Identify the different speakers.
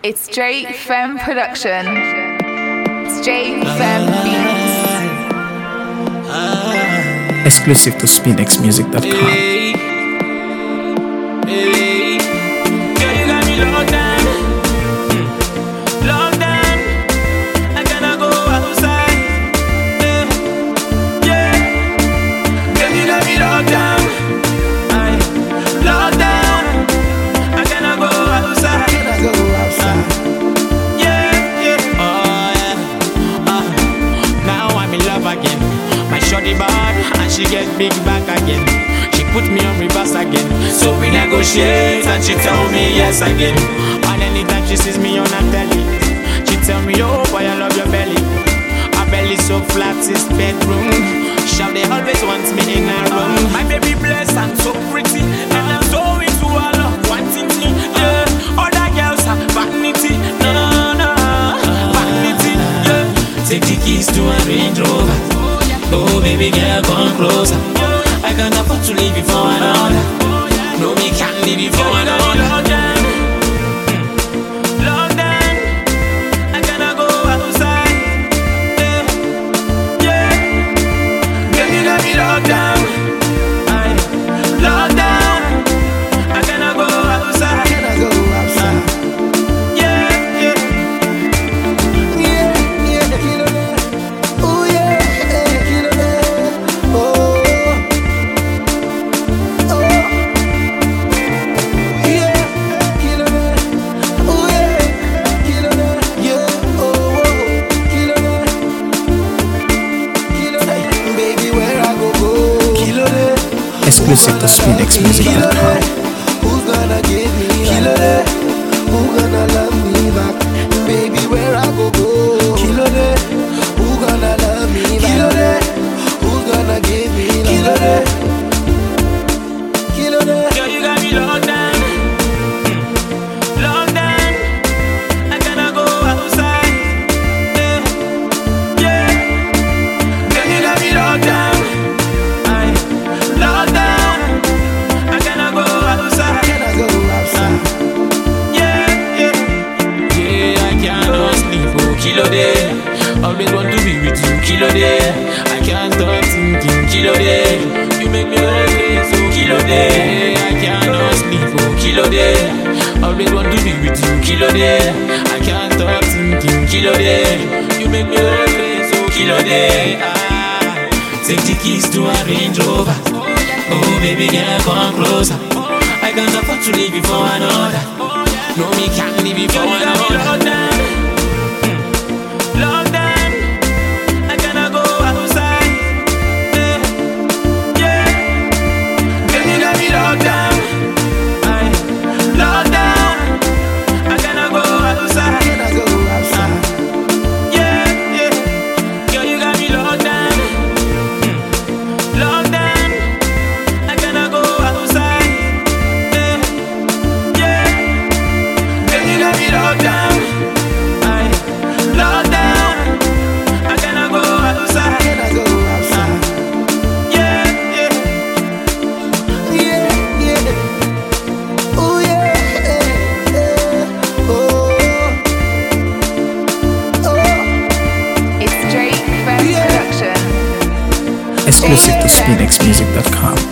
Speaker 1: It's Drake Femme Production. It's Drake Femme Beats.
Speaker 2: Exclusive to SpinXmusic.com.
Speaker 3: Hey, hey, girl, you got me locked down, locked down. I cannot go outside. Yeah, girl, you got me locked down, locked down. I cannot go outside. Yeah, yeah. Oh yeah. Now I'm in love again. My shorty bad and she get big back again. She put me on reverse again. So we negotiate and she tell me yes again. And anytime she sees me on her telly, she tell me, oh boy, I love your belly. Her belly so flat, it's bedroom. Shout, they always want me in her room. My baby blessed and so pretty, and I'm so into her love, wanting me. Yeah, other girls are vanity. No, no, vanity. Yeah, take the keys to a Range Rover. Oh baby girl, come closer. I can't afford to leave you for another. No, me can't leave you for another. Locked down, I cannot go outside. Yeah, girl, you got me locked down. Locked down, I cannot go outside. Yeah, yeah.
Speaker 2: Exclusive to SpinXmusic.com.
Speaker 4: Who's gonna give me kilo day? Who gonna love me back? Baby, where I go? Kilo day. Who gonna love me back? Kilo day. Who's gonna give me kilo day? Kilo day.
Speaker 3: Girl, you got me locked down, locked down. I cannot go outside. Yeah, girl, you got me locked down, locked down. I cannot go outside. Yeah, yeah, yeah. I cannot sleep, oh kilo day. Always want to be with you, kilo day. I can't stop thinking, kilo day. You make me always, oh kilo day. I cannot sleep, oh kilo day. Always want to be with you, kilo day. I can't stop thinking, kilo day. You make me always, oh kilo day. Take the keys to a Range Rover. Oh baby girl, come closer. I can't afford to leave you for another. No, me can't leave you for another. Locked down, I cannot go outside. Yeah, girl, you got me locked down, locked down. I cannot go outside. Yeah, yeah, girl, you got me locked down, locked down. I cannot go outside. Yeah, girl, you got me locked down, locked down. I cannot go outside. Yeah, yeah.
Speaker 1: It's Drake Femme Production.
Speaker 2: Exclusive to SpinXmusic.com.